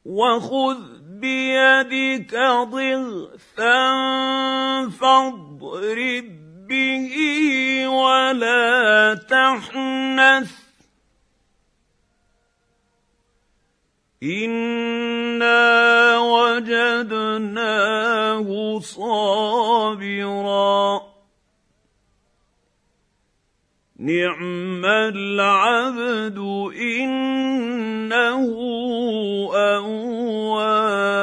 وخذ بيدك ضغثا فاضرب به ولا تحنث إنا وجدناه صابرا نعم العبد إنه أواب.